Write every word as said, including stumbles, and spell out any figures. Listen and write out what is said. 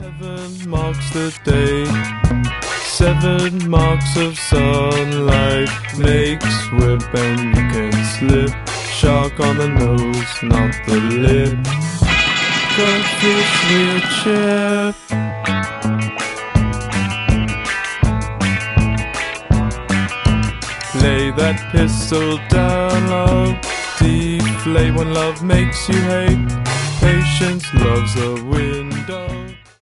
Seven marks the day. Seven marks of sunlight makes whip and you can slip. Shark on the nose, not the lip. Goldfish wheelchair. Lay that pistol down low. Deflate when love makes you hate. Patience loves a window.